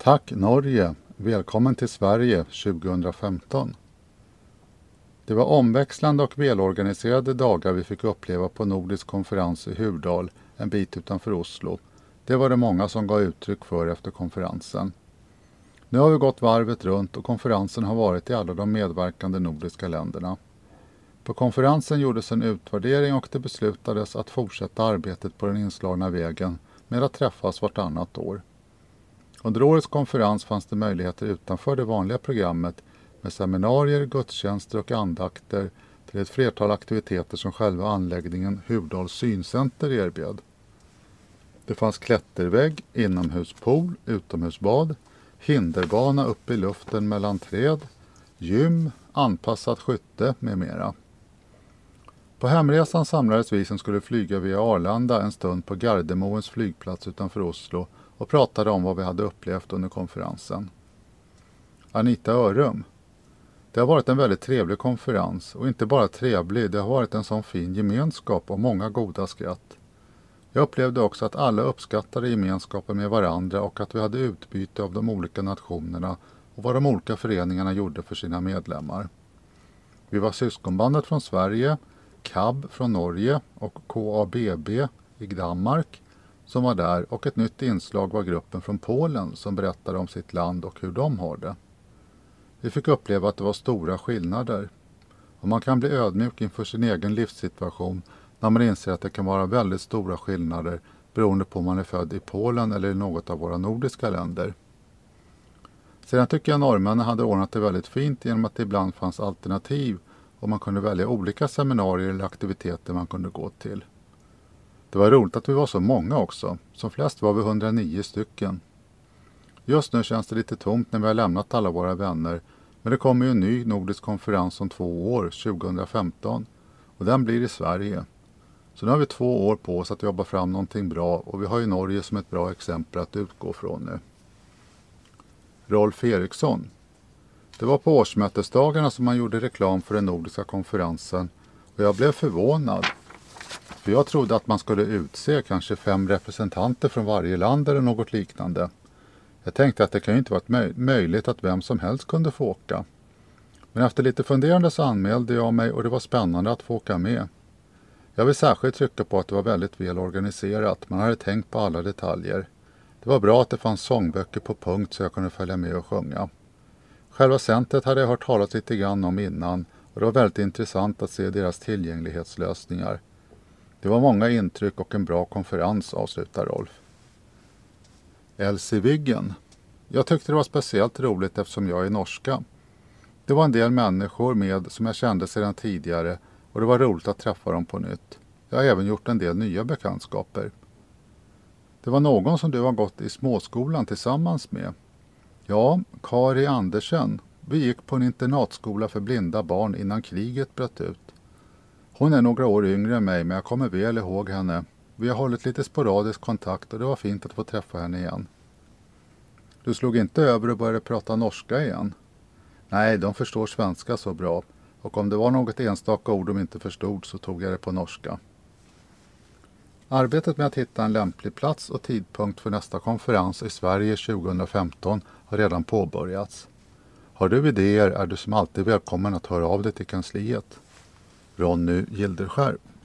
Tack Norge, välkommen till Sverige 2015. Det var omväxlande och välorganiserade dagar vi fick uppleva på Nordisk konferens i Hurdal, en bit utanför Oslo. Det var det många som gav uttryck för efter konferensen. Nu har vi gått varvet runt och konferensen har varit i alla de medverkande nordiska länderna. På konferensen gjordes en utvärdering och det beslutades att fortsätta arbetet på den inslagna vägen med att träffas vartannat år. Under årets konferens fanns det möjligheter utanför det vanliga programmet med seminarier, gudstjänster och andakter till ett flertal aktiviteter som själva anläggningen Hurdals syncenter erbjöd. Det fanns klättervägg, inomhuspool, utomhusbad, hinderbana uppe i luften mellan träd, gym, anpassat skytte med mera. På hemresan samlades vi som skulle flyga via Arlanda en stund på Gardermoens flygplats utanför Oslo och pratade om vad vi hade upplevt under konferensen. Anita Örum. Det har varit en väldigt trevlig konferens och inte bara trevlig, det har varit en sån fin gemenskap och många goda skratt. Jag upplevde också att alla uppskattade gemenskapen med varandra och att vi hade utbyte av de olika nationerna och vad de olika föreningarna gjorde för sina medlemmar. Vi var syskonbandet från Sverige, KAB från Norge och KABB i Danmark som var där och ett nytt inslag var gruppen från Polen som berättade om sitt land och hur de har det. Vi fick uppleva att det var stora skillnader och man kan bli ödmjuk inför sin egen livssituation när man inser att det kan vara väldigt stora skillnader beroende på om man är född i Polen eller i något av våra nordiska länder. Sedan tycker jag norrmännen hade ordnat det väldigt fint genom att det ibland fanns alternativ och man kunde välja olika seminarier eller aktiviteter man kunde gå till. Det var roligt att vi var så många också. Som flest var vi 109 stycken. Just nu känns det lite tomt när vi har lämnat alla våra vänner. Men det kommer ju en ny nordisk konferens om 2 år, 2015. Och den blir i Sverige. Så nu har vi 2 år på oss att jobba fram någonting bra. Och vi har ju Norge som ett bra exempel att utgå från nu. Rolf Eriksson. Det var på årsmötesdagarna som man gjorde reklam för den nordiska konferensen. Och jag blev förvånad. För jag trodde att man skulle utse kanske 5 representanter från varje land eller något liknande. Jag tänkte att det kan ju inte vara möjligt att vem som helst kunde få åka. Men efter lite funderande så anmälde jag mig och det var spännande att få åka med. Jag vill särskilt trycka på att det var väldigt väl organiserat. Man hade tänkt på alla detaljer. Det var bra att det fanns sångböcker på punkt så jag kunde följa med och sjunga. Själva centret hade jag hört talas lite grann om innan och det var väldigt intressant att se deras tillgänglighetslösningar. Det var många intryck och en bra konferens, avslutar Rolf. Elsie Wiggen. Jag tyckte det var speciellt roligt eftersom jag är norska. Det var en del människor med som jag kände sedan tidigare och det var roligt att träffa dem på nytt. Jag har även gjort en del nya bekantskaper. Det var någon som du har gått i småskolan tillsammans med. Ja, Kari Andersen. Vi gick på en internatskola för blinda barn innan kriget bröt ut. Hon är några år yngre än mig men jag kommer väl ihåg henne. Vi har hållit lite sporadisk kontakt och det var fint att få träffa henne igen. Du slog inte över och började prata norska igen? Nej, de förstår svenska så bra. Och om det var något enstaka ord de inte förstod så tog jag det på norska. Arbetet med att hitta en lämplig plats och tidpunkt för nästa konferens i Sverige 2015 har redan påbörjats. Har du idéer är du som alltid välkommen att höra av dig till kansliet. Ronny Gilderskär.